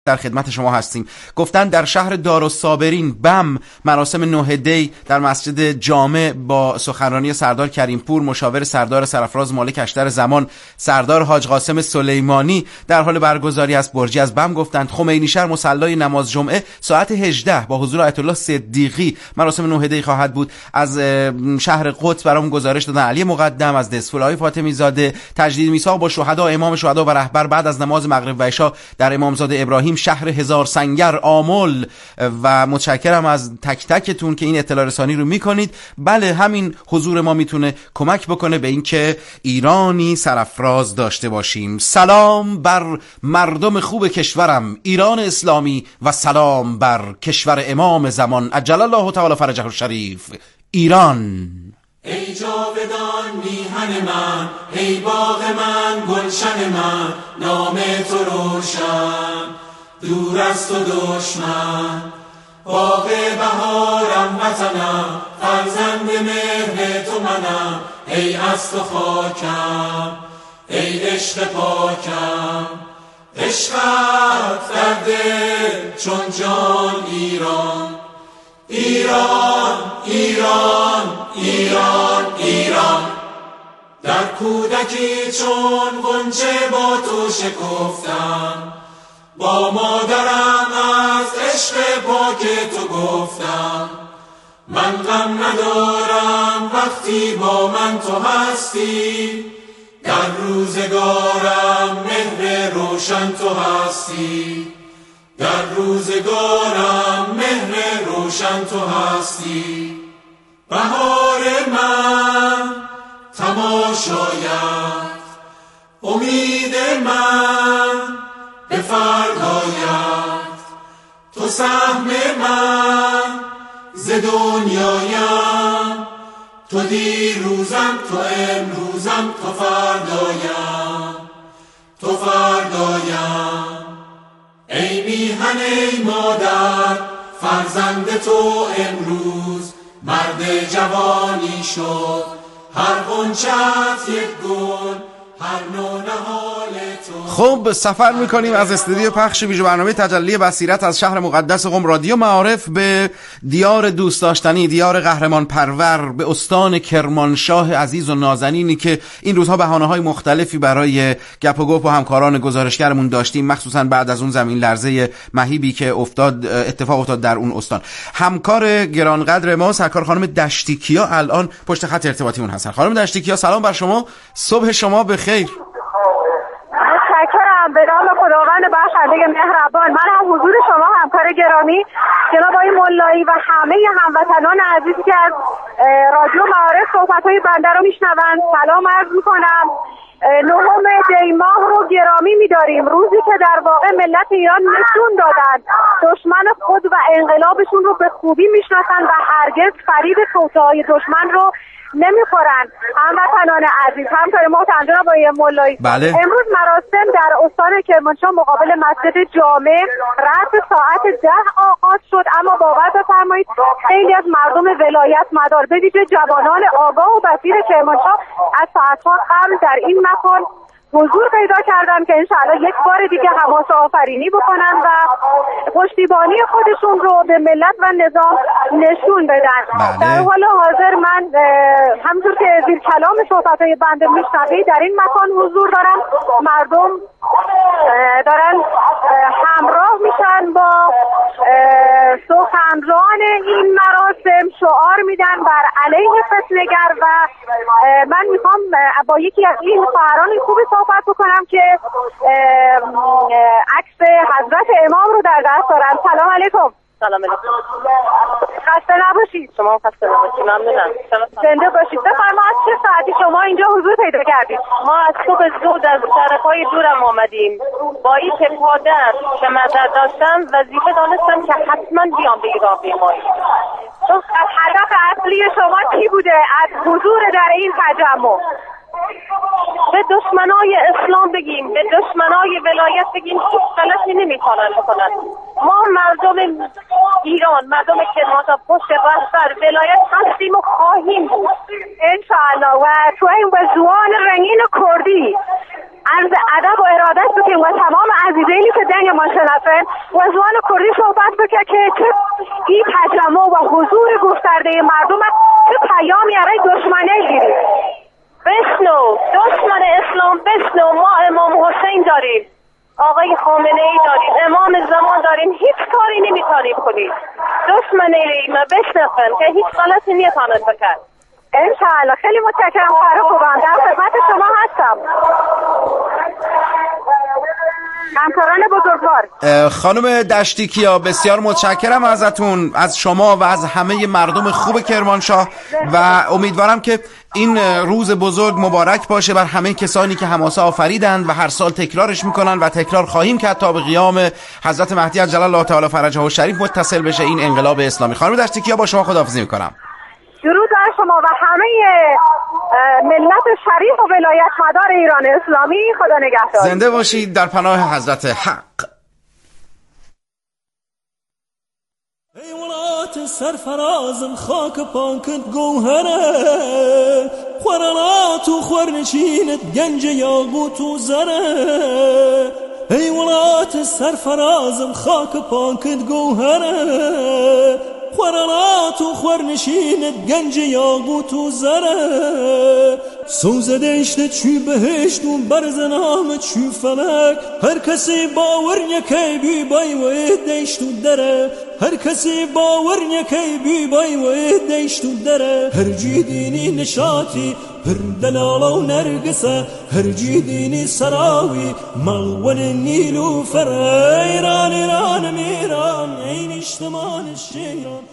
در خدمت شما هستیم. گفتن در شهر دارالصابرین بم مراسم 9 دی در مسجد جامع با سخنرانی سردار کریمپور، مشاور سردار سرافراز مالک اشتر زمان، سردار حاج قاسم سلیمانی در حال برگزاری است. برجی از بم گفتند خمینی شهر مصلی نماز جمعه ساعت 18 با حضور آیت الله صدیقی مراسم 9 دی خواهد بود. از شهر قدس برامون گزارش دادن علی مقدم، از دسفولای فاطمی زاده تجدید میثاق با شهدا، امام شهدا و رهبر بعد از نماز مغرب و عشا در امامزاده ابراهیم شهر هزار سنگر آمل. و متشکرم از تک تکتون که این اطلاع رسانی رو میکنید. بله، همین حضور ما میتونه کمک بکنه به این که ایرانی سرافراز داشته باشیم. سلام بر مردم خوب کشورم ایران اسلامی و سلام بر کشور امام زمان عجل الله تعالی فرجه الشریف ایران. ای جاودان میهن من، ای باغ من گلشن من، نام تو روشن دور از تو دشمن. باغ بهارم وطنم، فرزند مهر تو منم، ای از تو خاکم ای عشق پاکم. عشقت در دل چون جان ایران، ایران ایران ایران ایران. در کودکی چون غنچه با تو شکفتم، با مادرم از عشق پاک تو گفتم. من غم ندارم وقتی با من تو هستی، در روزگارم مهر روشن تو هستی، در روزگارم مهر روشن تو هستی. بهار من تماشایت، امید من به فردایت. تو سهم من ز دنیایم، تو دیروزم تو امروزم تو فردایم تو فردایم. ای میهن ای مادر، فرزند تو امروز مرد جوانی شد. هر غنچه‌ات یک گل، هر نو نهال تو. خب، سفر میکنیم از استودیو پخش ویژه برنامه تجلی بصیرت از شهر مقدس قم رادیو معارف به دیار دوست داشتنی، دیار قهرمان پرور، به استان کرمانشاه عزیز و نازنینی که این روزها بهانه‌های مختلفی برای گپ و گفت و همکاران گزارشگرمون داشتیم، مخصوصا بعد از اون زمین لرزه مهیبی که اتفاق افتاد در اون استان. همکار گرانقدر ما سرکار خانم دشتیکیا الان پشت خط ارتباطیمون هستن. خانم دشتیکیا سلام بر شما، صبح شما بخیر. متشکرم. به نام خداوند بخشنده مهربان، من هم حضور شما همکار گرامی جناب آقای ملایی و همه هموطنان عزیزی که از رادیو معارف صحبت‌های بنده رو میشنوند سلام عرض میکنم. 9 دی ماه رو گرامی می‌داریم، روزی که در واقع ملت ایران نشون دادن دشمن خود و انقلابشون رو به خوبی میشناسن و هرگز فریب توطئه‌های دشمن رو نمیخورن. هموطنان عزیز، همکار محترم جناب آقای ملایی، بله. امروز مراسم در استان کرمانشاه مقابل مسجد جامع رأس ساعت 10 آغاز شد، اما باور بفرمایید خیلی از مردم ولایت مدار به ویژه جوانان آگاه و بصیر کرمانشاه از ساعت‌ها قبل در این مکان حضور پیدا کردن که انشاءالله یک بار دیگه حماسه آفرینی بکنن و پشتیبانی خودشون رو به ملت و نظام نشون بدن. در حال حاضر من همونطور که زیر کلام صحبت‌های بنده میشنوید در این مکان حضور دارم. مردم دارن همراه میشن با سخنران این مراسم، شعار میدن بر علیه فتنه‌گر و من میخوام با یکی از این خواهران خوبی صحبت بکنم که عکس حضرت امام رو در دست دارن. سلام علیکم. سلام علیکم. خسته نباشید. شما خسته نباشید. ممنونم. زنده باشید. بفرمایید از چه ساعتی شما اینجا حضور پیدا کردید؟ ما از صبح زود از شهرهای دورم آمدیم. با این که پادر که مدد داشتم وظیفه دانستم که حتما بیام به این راهپیمایی. هدف اصلی شما چی بوده از حضور در این تجمع؟ به دشمنای اسلام بگیم، به دشمنای ولایت بگیم هیچ غلطی نمیتونن بکنن. ما مردم ایران، مردم کرمانشاه پشت رهبر ولایت هستیم و خواهیم بود انشاءالله. و تو این وزوان رنگین کردی عرض ادب و ارادت بکنیم و تمام عزیزانی که دنگ ما شنفن وزوان کردی صحبت بکنه که چه این تجمع و حضور گسترده مردم چه پیامی برای دشمنه گیریم. بشنو دشمن اسلام، بشنو ما امام حسین داریم، آقای خامنه ای داریم، امام زمان داریم، هیچ کاری نمیتونیم کنیم. دشمن اینا بشنفن که هیچ غلطی نمیتونن بکن. انشاءالله. خیلی متشکرم خانم خوبان، در خدمت شما هستم. همکاران بزرگوار. خانم دشتیکیا بسیار متشکرم ازتون، از شما و از همه مردم خوب کرمانشاه و امیدوارم که این روز بزرگ مبارک باشه بر همه کسانی که حماسه آفریدند و هر سال تکرارش میکنن و تکرار خواهیم کرد تا به قیام حضرت مهدی عجل الله تعالی فرجه الشریف متصل بشه این انقلاب اسلامی. خانم دشتیکیا با شما خداحافظی میکنم. درود بر شما و همه ملت شریف و ولایت مدار ایران اسلامی. خدا نگهدار. زنده باشید در پناه حضرت حق. ای ولات سرفرازم خاک پاکت گوهره، خورنات و خورنشینت گنج یاقوت و زره. ای ولات سرفرازم خاک پاکت گوهره، خورنات و خورنشینت گنج یاقوت و زره. سوزدشت چی بهشت و برزنام چی فلک، هر کسی باور یکی بی بای و دشت و دره. هر کسی باور یکی بی بای و دشت و دره. هر جی دینی نشاطی هر دلالا و نرگسه، هر جی دینی سراوی مغول نیلوفر. ایران ایران میران این اجتمان شیران.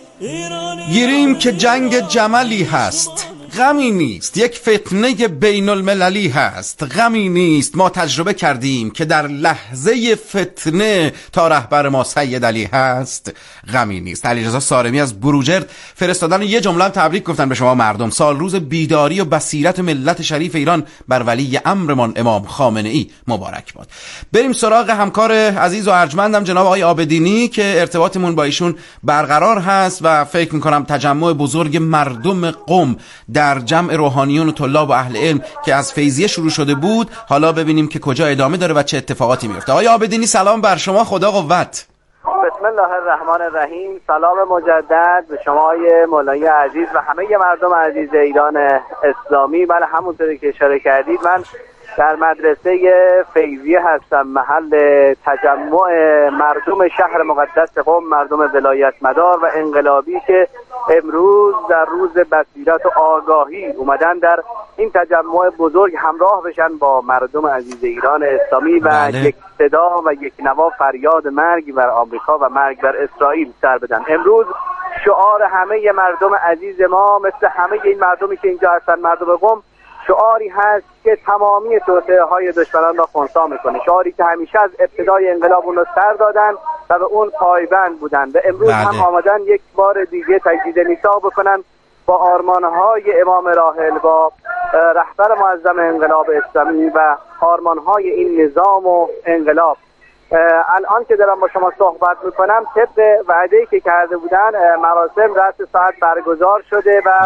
گیریم که جنگ جملی هست، غمی نیست، یک فتنه بین المللی هست، غمی نیست. ما تجربه کردیم که در لحظه فتنه تا رهبر ما سید علی هست، غمی نیست. علیرضا سارمی از بروجرد فرستادن یه جمله تبریک گفتن به شما مردم. سال روز بیداری و بصیرت ملت شریف ایران بر ولی امرمان امام خامنه ای مبارک باد. بریم سراغ همکار عزیز و ارجمندم جناب آقای عابدینی که ارتباطمون با ایشون برقرار هست و فکر میکنم تجمع بزرگ مردم قم در جمع روحانیون و طلاب و اهل علم که از فیضیه شروع شده بود حالا ببینیم که کجا ادامه داره و چه اتفاقاتی میفته. آقای عابدینی سلام بر شما، خدا قوت. بسم الله الرحمن الرحیم. سلام مجدد به شما مولای عزیز و همه مردم عزیز ایران اسلامی. بله همونطوری که اشاره کردید من در مدرسه فیضیه هستم، محل تجمع مردم شهر مقدس قم، مردم ولایت مدار و انقلابی که امروز در روز بصیرت و آگاهی اومدن در این تجمع بزرگ همراه بشن با مردم عزیز ایران اسلامی و یک صدا و یک نوا فریاد مرگ بر آمریکا و مرگ بر اسرائیل سر بدن. امروز شعار همه مردم عزیز ما مثل همه این مردمی که اینجا هستن، مردم قم، شعاری هست که تمامی توطئه‌های دشمنان را خنثی میکنه، شعاری که همیشه از ابتدای انقلاب اون رو سر دادن و به اون پایبند بودن و امروز هم آمدن یک بار دیگه تجدید نساء بکنن با آرمانهای امام راحل، با رهبر معظم انقلاب اسلامی و آرمانهای این نظام و انقلاب. الان که دارم با شما صحبت میکنم طبق وعده‌ای که کرده بودن مراسم رأس ساعت برگزار شده و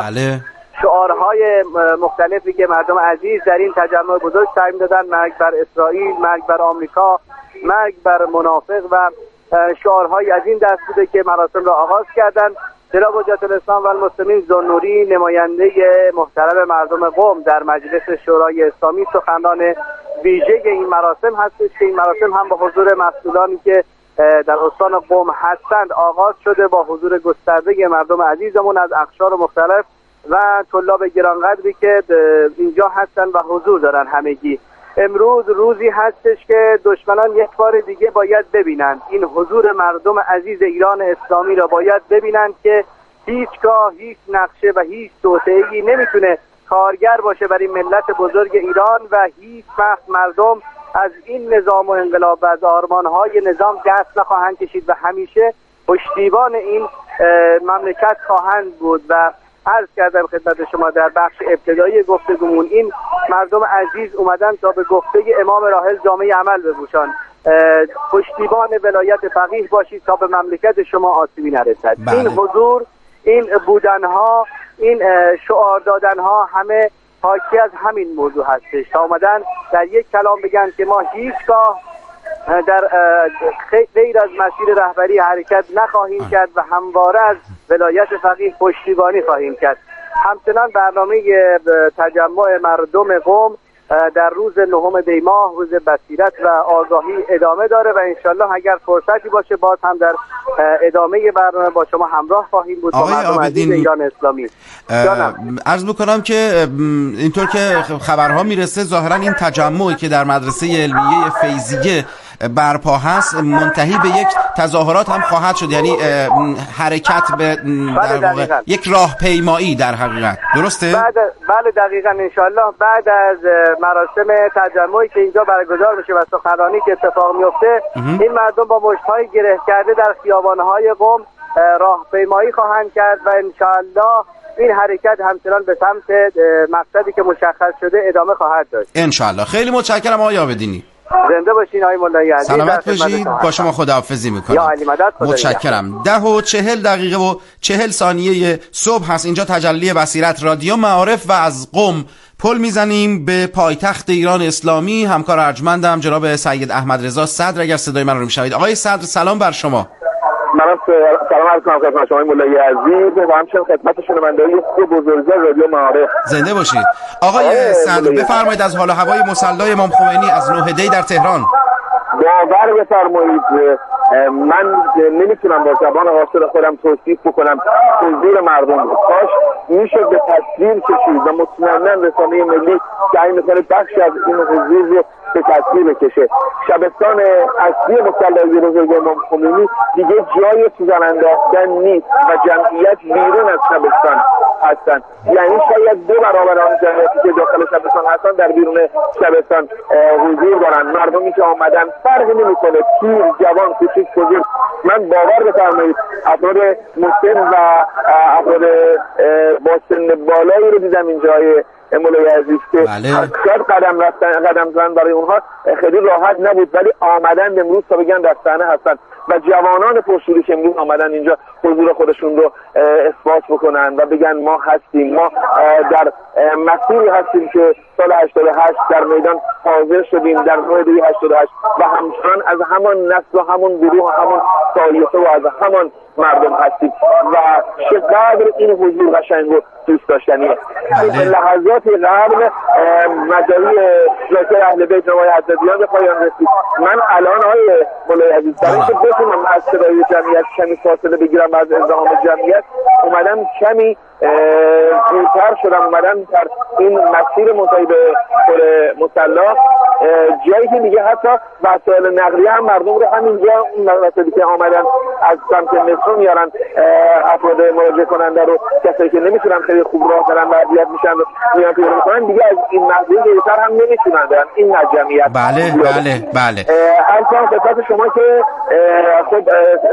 شعارهای مختلفی که مردم عزیز در این تجمع بزرگ تعیین دادن، مرگ بر اسرائیل، مرگ بر آمریکا، مرگ بر منافق و شعارهای از این دست بوده که مراسم را آغاز کردن. جناب حجت الاسلام و المسلمین ذوالنوری نماینده محترم مردم قم در مجلس شورای اسلامی سخنران ویژه این مراسم هستش که این مراسم هم با حضور مسئولانی که در استان قم هستند آغاز شده، با حضور گسترده مردم عزیزمون از اقشار مختلف و طلاب گرانقدری که اینجا هستن و حضور دارن همگی. امروز روزی هستش که دشمنان یک بار دیگه باید ببینند این حضور مردم عزیز ایران اسلامی را باید ببینند که هیچگاه هیچ نقشه و هیچ توطئه‌ای نمیتونه کارگر باشه برای ملت بزرگ ایران و هیچ وقت مردم از این نظام و انقلاب و از آرمانهای نظام دست نخواهند کشید و همیشه پشتیبان این مملکت خواهند بود و عرض کردم خدمت شما در بخش ابتدایی گفتگومون، این مردم عزیز اومدن تا به گفته امام راحل جامعه عمل بپوشان، پشتیبان ولایت فقیه باشید تا به مملکت شما آسیبی نرسد. بله. این حضور، این بودنها، این شعار دادنها همه حاکی از همین موضوع هستش، تا اومدن در یک کلام بگن که ما هیچگاه در غیر از مسیر رهبری حرکت نخواهیم کرد و همواره از ولایت فقیه پشتیبانی خواهیم کرد. همچنان برنامه تجمع مردم قم در روز 9 دی ماه، روز بصیرت و آگاهی ادامه داره و انشالله اگر فرصتی باشه باز هم در ادامه برنامه با شما همراه خواهیم بود. با مردم عزیز ایران اسلامی. عرض بکنم که اینطور که خبرها میرسه ظاهرا این تجمعی که در مدرسه علمیه فیضیه برپا هست منتهی به یک تظاهرات هم خواهد شد، یعنی حرکت به در واقع یک راهپیمایی در حقیقت، درسته؟ بله دقیقاً. انشالله بعد از مراسم تجمعی که اینجا برگزار بشه و سخنرانی که اتفاق میفته، این مردم با مشت‌های گره کرده در خیابان‌های قم راهپیمایی خواهند کرد و انشالله این حرکت همچنان به سمت مقصدی که مشخص شده ادامه خواهد داشت. انشالله. خیلی متشکرم آقای عابدینی. زنده باشین آقای مولایی عزیز. سلامت باشید. با شما خداحافظی میکنم. یا علی مدد. متشکرم. 10:40 صبح هست اینجا تجلی بصیرت رادیو معارف و از قم پل میزنیم به پایتخت ایران اسلامی. همکار ارجمندم جناب سید احمد رضا صدر، اگر صدای من رو میشنوید. آقای صدر سلام بر شما. من سلام عرض کنم خدمت شما مولایی عزیز و همچنین خدمت شنوندگان خوب بزرگوار رادیو معارف. زنده باشید. آقای صدر بفرمایید از حال و هوای مصلی امام خمینی از 9 دی در تهران. باور بفرمایید من نمیتونم با زبان قاصر خودم توصیف بکنم حضور مردم. کاش میشد به تصویر کشید و مطمئنا رسانه ملی سعی میکنه بخش از این حضور رو به تصویر بکشه. شبستان اصلی مصلی بزرگ امام خمینی دیگه جای سوزن انداختن نیست و جمعیت بیرون از شبستان هستن، یعنی شاید 2 برابر آن جمعیتی که داخل شبستان هستن در بیرون شبستان حضور دارن. مردمی که آمدن فرقی نمیکنه، پیر، جوان، کوچیک، بزرگ. من باور بفرمایید افراد مسن و افراد با سن بالایی رو دیدم اینجای مولای عزیز که شاید قدم زدن برای اونها خیلی راحت نبود، ولی آمدن امروز تا بگن در صحنه هستن و جوانان پرشوری که امروز آمدن اینجا حضور خودشون رو اثبات بکنن و بگن ما هستیم، ما در مسیری هستیم که سال 88 در میدان حاضر شدیم در 9 دی 88 و همچنان از همان نسل و همون گروه و همون طایفه و از همان مردم هستیم و چقدر این حضور قشنگ و دوست داشتنیه. در لحظات قبل مجاری ذکر اهل بیت نوای حضرتیان به پایان رسید. من الان آقای مولای عزیز برای اینکه بتونم از صدای جمعیت کمی فاصله بگیرم از ازدحام جمعیت اومدم کمی دورتر شدم، اومدم در این مسیر منتهی به مصلی جایی که دیگه حتی وسایل نقلیه هم مردم رو همینجا اون وسایلی که آمدن از سمت مترو میارن افراد مراجعه کننده رو، کسایی که نمیتونن خیلی خوب راه برن و اذیت میشن میان پیاده میکنن دیگه از این محضور دیرتر هم نمیتونن برن این جمعیت. بله الان خدمت شما که خب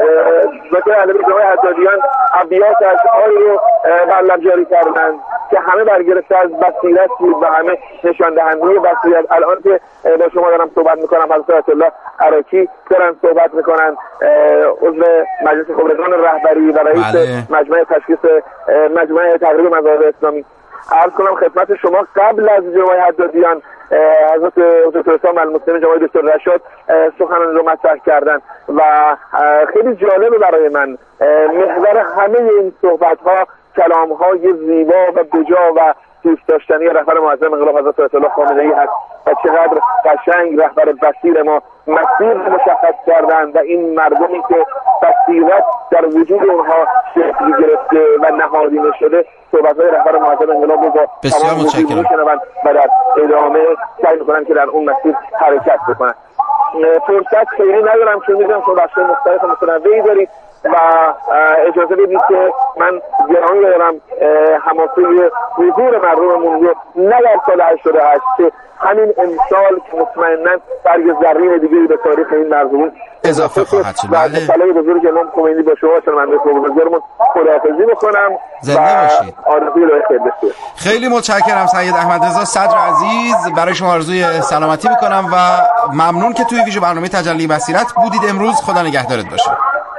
ذکر اهل بیت جناب حضرتیان ابیات اشعاری رو بلب جاری کردن که همه برگرفته از بصیرت بود و همه نشان دهنده بصیرت. الان که با شما دارم صحبت میکنم حضرت آیت الله عراقی دارن صحبت میکنن، عضو مجلس خبرگان رهبری و رئیس مجمع تشخیص مجمع تقریب مذاهب اسلامی. عرض کنم خدمت شما قبل از جناب حدادیان حضرت حضرت رسول المسلمین جناب دکتر رشاد سخنرانی رو مطرح کردن و خیلی جالبه برای من محور همه این صحبت ها کلام های زیبا و بجا و دوست داشتنی رهبر معظم انقلاب حضرت آیت الله خامنه‌ای هست و چقدر قشنگ رهبر بصیر ما مسیر مشخص کردن و این مردمی که بصیرت در وجود اونها شکل گرفته و نهادینه شده صحبت‌های رهبر معظم انقلاب رو بسیار متشکرم و در ادامه سعی می‌کنن که در اون مسیر حرکت بکنن. فرصت خیلی ندارم چون می‌دونم که بخش‌های مختلف متنوعی داریم و اجازه بدید که من گرامی دارم حماسه حضور مردممون رو نه در سال 88 که همین امسال که مطمئناً برگ زرین دیگری به تاریخ این مرزون اضافه خواهد شد. و صلای بزرگ امام خمینی با شما شنونده بزرگمون خداحافظی بکنم. زنده باشید. آرزوی راه خیر بشه. خیلی متشکرم سید احمد رضا صدر عزیز، برای شما آرزوی سلامتی میکنم و ممنون که توی ویژه برنامه تجلی بصیرت بودید امروز. خدا نگهدارت باشه.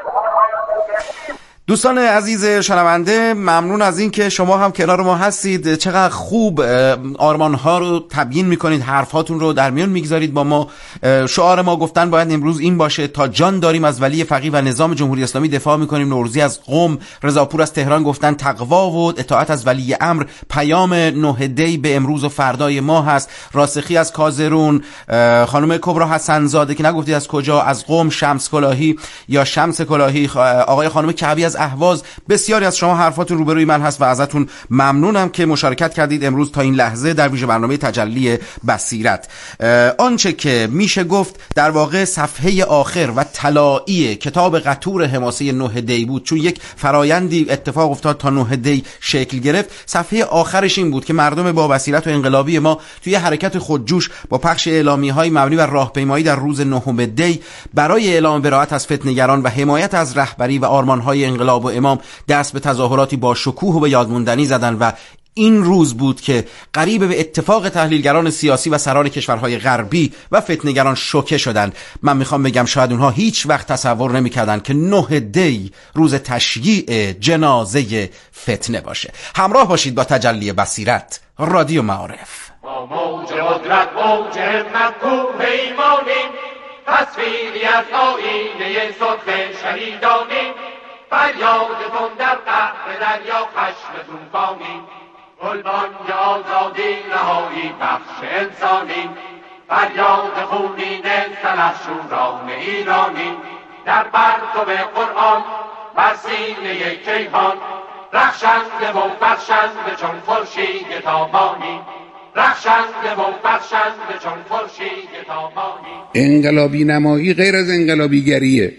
دوستان عزیز شنونده، ممنون از این که شما هم کنار ما هستید. چقدر خوب آرمان‌ها رو تبیین می‌کنید، حرفاتون رو در میان می‌گذارید با ما. شعار ما گفتن باید امروز این باشه: تا جان داریم از ولی فقیه و نظام جمهوری اسلامی دفاع می‌کنیم. نوروزی از قم، رضاپور از تهران گفتن تقوا و اطاعت از ولی امر پیام 9 دی به امروز و فردای ما هست. راسخی از کازرون، خانم کبرا حسن‌زاده که نگفتید از کجا، از قم، شمس کلاهی یا شمس کلاهی، آقای خانم کعبی از اهواز. بسیاری از شما حرفاتون روبروی من هست و ازتون ممنونم که مشارکت کردید امروز تا این لحظه در ویژه برنامه تجلی بصیرت. آنچه که میشه گفت در واقع صفحه آخر و طلایی کتاب قطور حماسه 9 دی بود، چون یک فرایندی اتفاق افتاد تا 9 دی شکل گرفت. صفحه آخرش این بود که مردم با بصیرت و انقلابی ما توی حرکت خودجوش با پخش اعلامیه‌های مبنی بر راهپیمایی در روز 9 دی برای اعلام براءت از فتنه‌گران و حمایت از رهبری و آرمان‌های انقلاب و امام دست به تظاهراتی با شکوه و به یادموندنی زدن و این روز بود که قریب به اتفاق تحلیلگران سیاسی و سران کشورهای غربی و فتنه‌گران شوکه شدند. من میخوام بگم شاید اونها هیچ وقت تصور نمی‌کردند که 9 دی روز تشییع جنازه فتنه باشه. همراه باشید با تجلی بصیرت، رادیو معارف. با موج قدرت موج همت پیمانیم، تصویری از آینه صدق شهیدانیم. فریادتون در قهر دریا خشم طوفانیم، قربانی آزادی رهایی بخش انسانیم. فریاد خونین سلحشوران ایرانیم، در پرتو قرآن بر سینه کیهان رخشنده و بخشنده چون خورشید تابانیم. رخشنده و بخشنده چون خورشید تابانیم. انقلابی نمایی غیر از انقلابیگریه.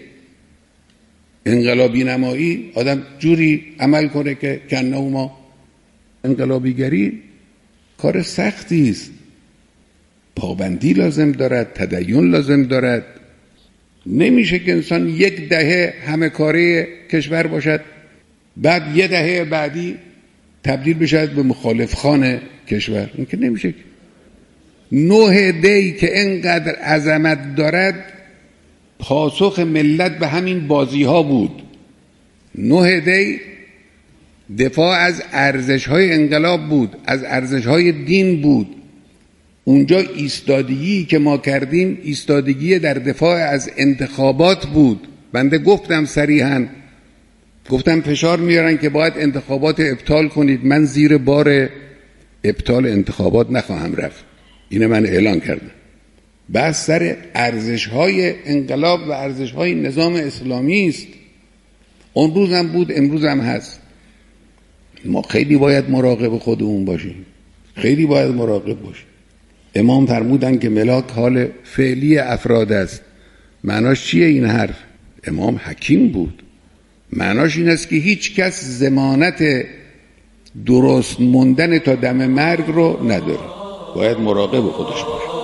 انقلابی نمایی آدم جوری عمل کنه که کنه ما. انقلابیگری کار سختی است، پابندی لازم دارد، تدین لازم دارد. نمیشه که انسان 10 دهه همه کاره کشور باشد بعد 10 دهه بعدی تبدیل بشد به مخالف خان کشور. این که نمیشه. 9 دی که اینقدر عظمت دارد پاسخ ملت به همین بازی ها بود. 9 دی دفاع از ارزش های انقلاب بود، از ارزش های دین بود. اونجا ایستادگی که ما کردیم ایستادگی در دفاع از انتخابات بود. بنده گفتم صریحاً، گفتم فشار میارن که باید انتخابات ابطال کنید، من زیر بار ابطال انتخابات نخواهم رفت. اینه من اعلان کردم. بس سر ارزش‌های انقلاب و ارزش‌های نظام اسلامی است. اون روز هم بود، امروز هم هست. ما خیلی باید مراقب خودمون باشیم، خیلی باید مراقب باشیم. امام فرمودن که ملاک حال فعلی افراد است. معناش چیه این حرف؟ امام حکیم بود. معناش این است که هیچ کس ضمانت درست موندن تا دم مرگ رو نداره. باید مراقب خودش باشه.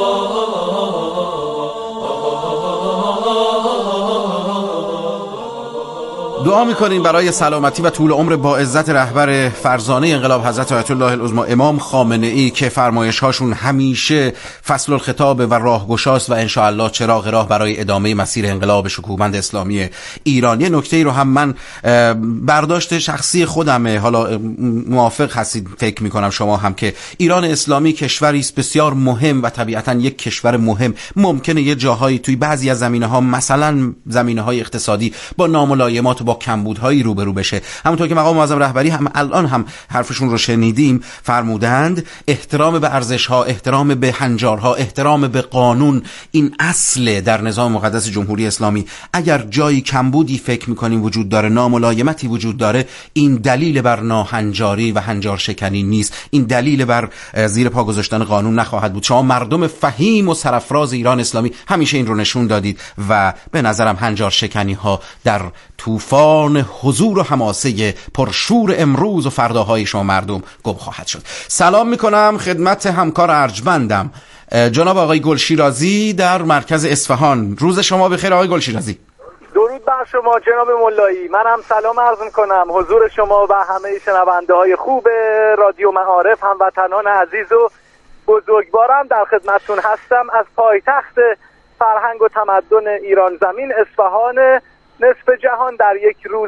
دعا میکنیم برای سلامتی و طول عمر با عزت رهبر فرزانه انقلاب حضرت آیت الله العظمی امام خامنه ای که فرمایش هاشون همیشه فصل الخطاب و راهگشاست و انشاءالله چراغ راه برای ادامه مسیر انقلاب شکوهمند اسلامی ایرانی. نکته ای رو هم من برداشت شخصی خودمه، حالا موافق هستید فکر میکنم شما هم، که ایران اسلامی کشوری است بسیار مهم و طبیعتا یک کشور مهم ممکنه یه جاهایی توی بعضی از زمینه‌ها، مثلا زمینه‌های اقتصادی، با ناملایمات با کمبودهایی روبرو بشه. همونطور که مقام معظم رهبری هم الان هم حرفشون رو شنیدیم فرمودند احترام به ارزش‌ها، احترام به هنجارها، احترام به قانون این اصل در نظام مقدس جمهوری اسلامی. اگر جایی کمبودی فکر می‌کنیم وجود داره، ناملایمتی وجود داره، این دلیل بر ناهنجاری و هنجار شکنی نیست، این دلیل بر زیر پا گذاشتن قانون نخواهد بود. شما مردم فهیم و سرفراز ایران اسلامی همیشه این رو نشون دادید و به نظرم هنجار شکنی ها در طوفان حضور و حماسه پرشور امروز و فرداهای شما مردم گم خواهد شد. سلام میکنم خدمت همکار ارجمندم جناب آقای گلشیرازی در مرکز اصفهان. روز شما بخیر آقای گلشیرازی. درود بر شما جناب مولایی. من هم سلام عرض میکنم حضور شما و همه شنونده های خوب رادیو معارف، هموطنان عزیز و بزرگوارم. در خدمتتون هستم از پایتخت فرهنگ و تمدن ایران زمین اصفهان نصف جهان در یک روز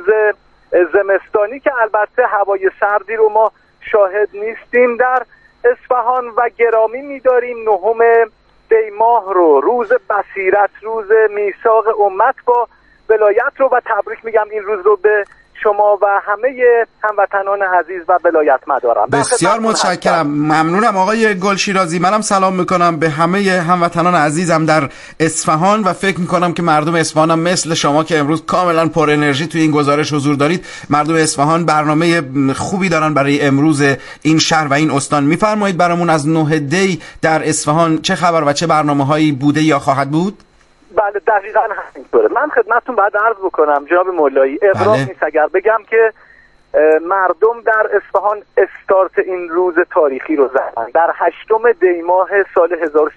زمستانی که البته هوای سردی رو ما شاهد نیستیم در اصفهان و گرامی می‌داریم 9 دی ماه رو، روز بصیرت، روز میثاق امت با ولایت رو، و تبریک میگم این روز رو به شما و همه هموطنان عزیز و ولایت مدارم. بسیار متشکرم، ممنونم آقای گلشیرازی. منم سلام میکنم به همه هموطنان عزیزم در اصفهان و فکر میکنم که مردم اصفهان هم مثل شما که امروز کاملا پر انرژی توی این گزارش حضور دارید، مردم اصفهان برنامه خوبی دارن برای امروز این شهر و این استان. میفرمایید برامون از 9 دی در اصفهان چه خبر و چه برنامه‌هایی بوده یا خواهد بود؟ بله دقیقاً همینطوره. من خدمتتون بعد عرض بکنم جناب مولایی، اغراق نیست اگر بگم که مردم در اصفهان استارت این روز تاریخی رو زدن در 8 دی ماه سال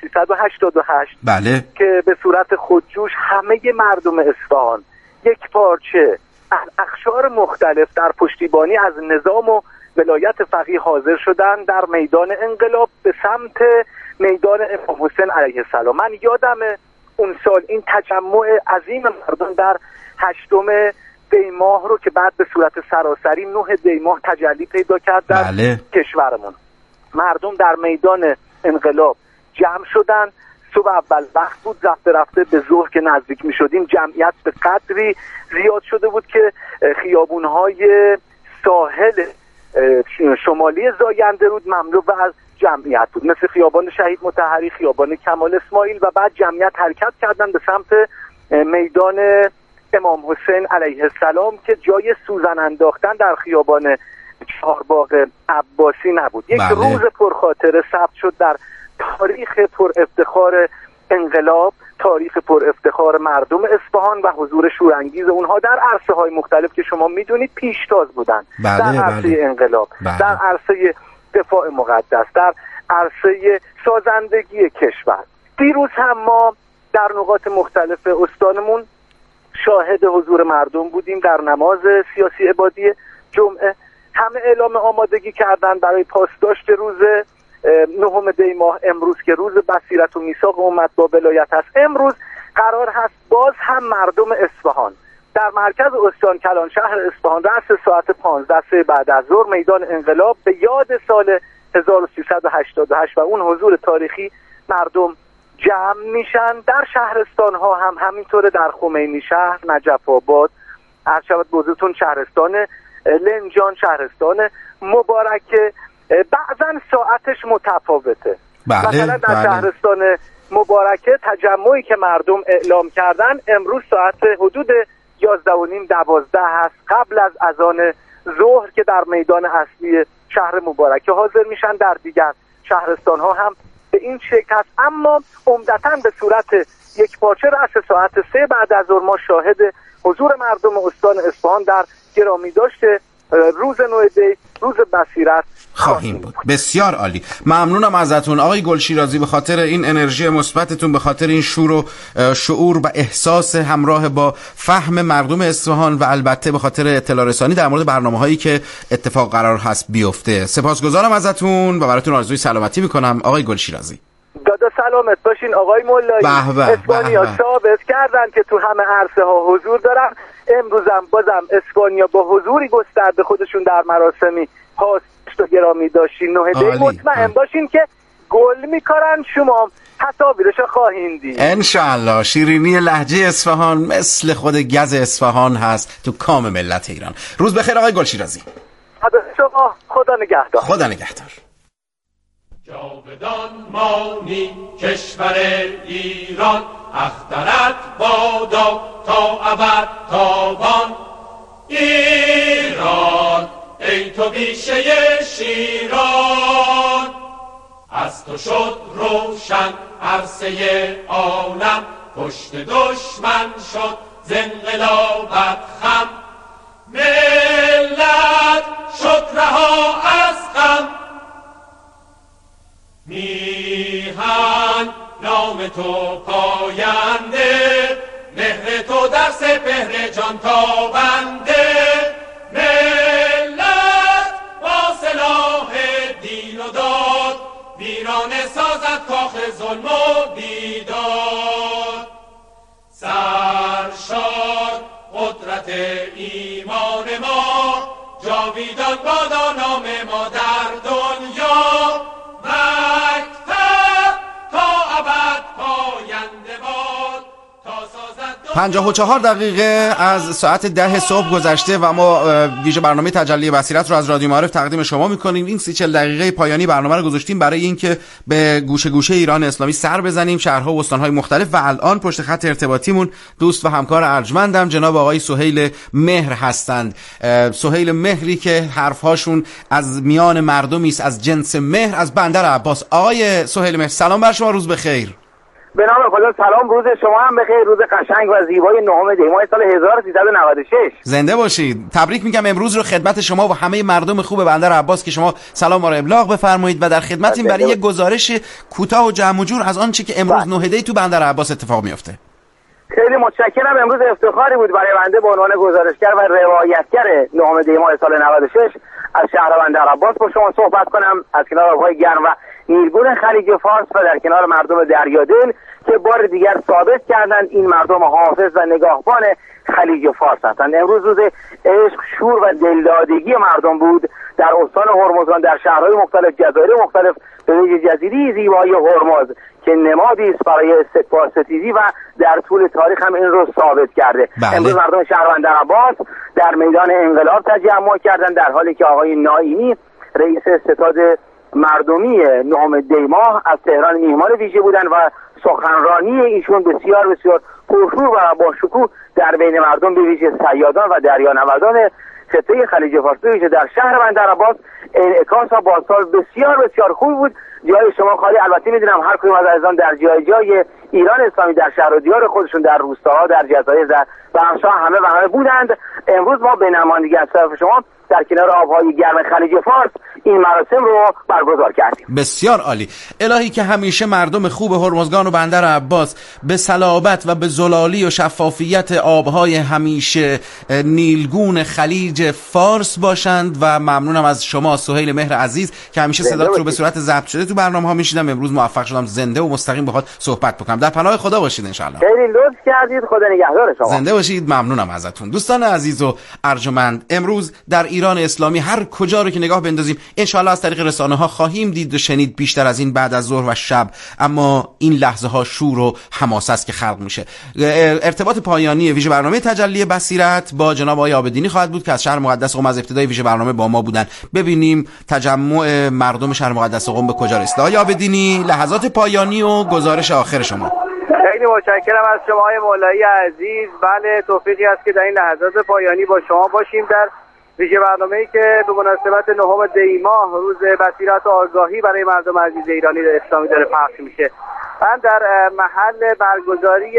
1388. بله. که به صورت خودجوش همه مردم اصفهان یک پارچه از اقشار مختلف در پشتیبانی از نظام و ولایت فقیه حاضر شدن در میدان انقلاب به سمت میدان امام حسین علیه السلام. من یادمه اون سال این تجمع عظیم مردم در 8 دی ماه رو که بعد به صورت سراسری 9 دی ماه تجلی پیدا کرد در کشورمون، مردم در میدان انقلاب جمع شدن. صبح اول وقت بود، رفته رفته به ظهر که نزدیک می شدیم جمعیت به قدری زیاد شده بود که خیابونهای ساحل شمالی زاینده رود مملو از جمعیت بود، مثل خیابان شهید مطهری، خیابان کمال اسماعیل، و بعد جمعیت حرکت کردن به سمت میدان امام حسین علیه السلام که جای سوزن انداختن در خیابان چهارباغ عباسی نبود. یک روز پرخاطره ثبت شد در تاریخ پر افتخار انقلاب، تاریخ پر افتخار مردم اصفهان و حضور شورانگیز اونها در عرصه های مختلف که شما میدونید پیشتاز بودن. در عرصه انقلاب، در عرصه دفاع مقدس، در عرصه سازندگی کشور. دیروز هم ما در نقاط مختلف استانمون شاهد حضور مردم بودیم در نماز سیاسی عبادی جمعه. همه اعلام آمادگی کردن برای پاسداشت روز 9 دی ماه امروز که روز بصیرت و میثاق امت با ولایت است. امروز قرار هست باز هم مردم اصفهان در مرکز استان کلان شهر اصفهان رأس ساعت 15 بعد از ظهر میدان انقلاب به یاد سال 1388 و اون حضور تاریخی مردم جمع میشن. در شهرستان ها هم همینطوره، در خمینی شهر، نجف آباد، ارشد بزرگتون، شهرستان لنجان، شهرستان مبارکه، بعضا ساعتش متفاوته. مثلا در شهرستان مبارکه تجمعی که مردم اعلام کردن امروز ساعت حدود 11:30-12 هست، قبل از اذان ظهر که در میدان اصلی شهر مبارکه حاضر میشن. در دیگر شهرستان ها هم به این شکل هست، اما عمدتاً به صورت یک پارچه رأس ساعت 3 بعد از ظهر ما شاهد حضور مردم استان اصفهان در گرامی داشته روز 9 دی، روز بصیرت خواهیم بود. بسیار عالی، ممنونم ازتون آقای گلشیرازی به خاطر این انرژی مثبتتون، به خاطر این شور و شعور و احساس همراه با فهم مردم اصفهان و البته به خاطر اطلاع رسانی در مورد برنامه‌هایی که اتفاق قرار هست بیفته. سپاسگزارم ازتون و براتون آرزوی سلامتی میکنم آقای گلشیرازی. دادا سلامت باشین آقای مولایی. اسپانیا ثابت کردن که تو همه عرصه ها حضور دارن. امروزم بازم اسپانیا با حضوری گسترده خودشون در مراسمی پاسداشت و گرامی داشتین 9 دی. مطمئن باشین که گل میکارن، شما تصاویرشو خواهین دید انشالله. شیرینی لهجه اصفهان مثل خود گز اصفهان هست تو کام ملت ایران. روز بخیر آقای گلشیرازی. شما خدا نگهدار. خدا نگهدار. جاودان مانی کشور ایران، اخترت بادا تا ابد تابان. ایران ای تو بیشه شیران، از تو شد روشن عرصه عالم، پشت دشمن شد زنقلابت خم، ملت شد رها از غم. میهن نام تو پاینده، مهر تو در سپهر جان تابنده. ملت با سلاح دین و داد، ویرانه سازد کاخ ظلم و بیداد. سرشار قدرت ایمان ما، جاویدان بادا نام ما در دنیا. مکتب تا ابد پاینده باد، تا سازد 54 دقیقه از ساعت 10 صبح گذشته و ما ویژه برنامه تجلی بصیرت رو از رادیو معارف تقدیم شما می‌کنیم. این 30-40 دقیقه پایانی برنامه رو گذاشتیم برای اینکه به گوشه گوشه ایران اسلامی سر بزنیم، شهرها و استان‌های مختلف. و الان پشت خط ارتباطیمون دوست و همکار ارجمندم جناب آقای سهیل مهر هستند. سهیل مهری که حرف‌هاشون از میان مردمی است از جنس مهر، از بندر عباس. آقای سهیل مهر سلام بر شما، روز بخیر. به نام خدا. سلام، روز شما هم بخیر، روز قشنگ و زیبای 9 دی ماه سال 1396. زنده باشید. تبریک میگم امروز رو خدمت شما و همه مردم خوب بندر عباس که شما سلام رو ابلاغ بفرمایید و در خدمتیم برای یک گزارش کوتاه و جمع و جور از آن چه که امروز 9 دی تو بندر عباس اتفاق میفته. خیلی متشکرم. امروز افتخاری بود برای بنده به عنوان گزارشگر و روایتگر 9 دی ماه سال 96 از شهر بندر عباس با شما صحبت کنم، از کنار آب‌های گرم و نیلگون خلیج فارس و در کنار مردم دریادل که بار دیگر ثابت کردند این مردم حافظ و نگاهبان خلیج فارس هستند. امروز روز عشق، شور و دلدادگی مردم بود در استان هرمزگان، در شهرهای مختلف، جزایر مختلف، به ویژه جزیره زیبای هرمز که نمادی است برای استکبار ستیزی و در طول تاریخ هم این رو ثابت کرده. امروز مردم شهر بندر عباس در میدان انقلاب تجمع کردند، در حالی که آقای نائینی رئیس ستاد مردمی 9 دی ماه از تهران میهمان ویژه بودند و سخنرانی ایشون بسیار بسیار پرشور و با شکوه در بین مردم به ویژه صیادان و دریانوردان خطه خلیج فارس ویژه در شهر بندر عباس انعکاس و بازساز بسیار بسیار خوب بود. جای شما خالی. البته میدونم هر کدوم از عزیزان در جای ایران اسلامی در شهر و دیار خودشون، در روستاها، در جزایر، در بخش‌ها همه بودند. امروز ما به نمایندگی از طرف شما در کنار آب‌های گرم خلیج فارس این مراسم رو برگزار کردیم. بسیار عالی. الهی که همیشه مردم خوب هرمزگان و بندر عباس به صلابت و به زلالی و شفافیت آب‌های همیشه نیلگون خلیج فارس باشند. و ممنونم از شما سهیل مهر عزیز که همیشه صدات رو به صورت ضبط شده تو برنامه‌ها میشیدم. امروز موفق شدم زنده و مستقیم باهات صحبت بکنم. در پناه خدا باشید ان شاءالله. خیلی لطف کردید. خدا نگهدار شما. زنده باشید. ممنونم ازتون. دوستان عزیز و ارجمند، امروز در ایران اسلامی هر کجا رو که نگاه بندازیم انشالله از طریق رسانه‌ها خواهیم دید و شنید بیشتر از این بعد از ظهر و شب. اما این لحظه ها شور و حماس است که خلق میشه. ارتباط پایانی ویژه برنامه تجلی بصیرت با جناب آقای عابدینی خواهد بود که از شهر مقدس قم از ابتدای ویژه برنامه با ما بودن. ببینیم تجمع مردم شهر مقدس قم به کجا رسید. آقای عابدینی، لحظات پایانی و گزارش آخر شما. خیلی متشکرم از شما های مولایی عزیز. بله، توفیقی است که در این لحظات پایانی با شما باشیم در ویژه برنامه‌ای که به مناسبت 9 دی ماه روز بصیرت و آگاهی برای مردم عزیز ایرانی اسلامی داره پخش میشه. من در محل برگزاری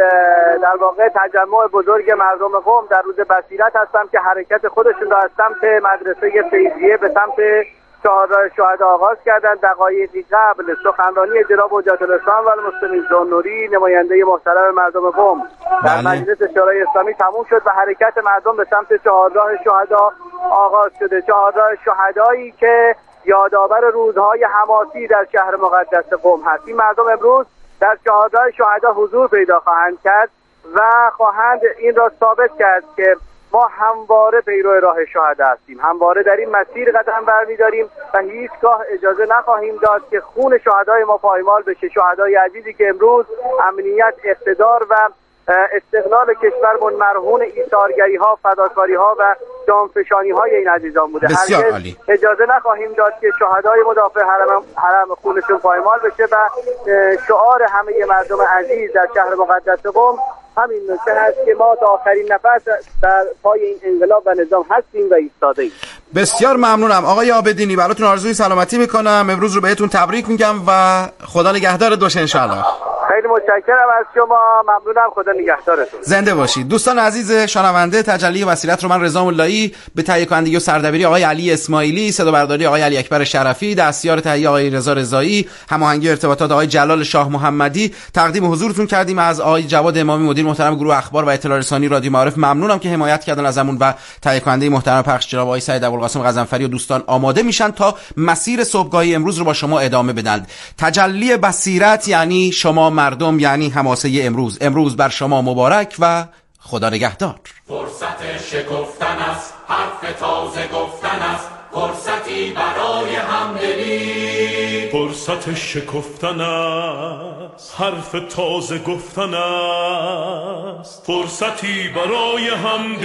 در واقع تجمع بزرگ مردم قم در روز بصیرت هستم که حرکت خودشون را از سمت مدرسه فیضیه به سمت چهارراه شهدا آغاز کردن. دقایقی قبل سخنرانی جناب حجت الاسلام و المسلمین زنوری، نماینده محترم مردم قم، در مجلس شورای اسلامی تموم شد و حرکت مردم به سمت چهارراه شهدا آغاز شده. چهارراه شهدایی که یادآور روزهای حماسی در شهر مقدس قم هست. این مردم امروز در چهارراه شهدا حضور پیدا خواهند کرد و خواهند این را ثابت کرد که ما همواره پیرو راه شهدا هستیم، همواره در این مسیر قدم برمی‌داریم و هیچگاه اجازه نخواهیم داد که خون شهدای ما پایمال بشه. شهدای عزیزی که امروز امنیت، اقتدار و استقلال کشورمون مرهون ایثارگری‌ها، فداکاری‌ها و جانفشانی‌های این عزیزان بوده. هرگز اجازه نخواهیم داد که شهدای مدافع حرم خونشون پایمال بشه و شعار همه مردم عزیز در شهر مقدس قم همین نکته هست که ما تا آخرین نفس در پای این انقلاب و نظام هستیم و ایستاده ایم. بسیار ممنونم آقای عابدینی، براتون آرزوی سلامتی میکنم، امروز رو بهتون تبریک میگم و خدا نگهدار دوشه انشالله. خیلی متشکرم از شما، ممنونم، خدا نگهدارتون. زنده باشید. دوستان عزیز شنونده، تجلی وسیلت رو من رضا ملایی به تهیه کنندگی و سردبیری آقای علی اسماعیلی، صدا برداری آقای علی اکبر شرفی، دستیار تهیه آقای رضا رضایی، هماهنگی ارتباطات آقای جلال شاه محمدی تقدیم حضورتون کردیم. از آقای جواد امامی مدیر محترم گروه اخبار و اطلاع رسانی رادیو معارف ممنونم که حمایت کردن ازمون و تهیه کننده محترم پخش جناب آقای سعید ابوالقاسم غضنفری و دوستان آماده میشن تا مسیر صبحگاهی امروز رو با شما ادامه بدن. تجلی بصیرت یعنی شما مردم، یعنی حماسه امروز بر شما مبارک و خدا نگهدار. فرصت شکفتن است، حرف تازه گفتن است، فرصتی برای همدلی. فرصت شکفتن است، حرف تازه گفتن است، فرصتی برای همدلی.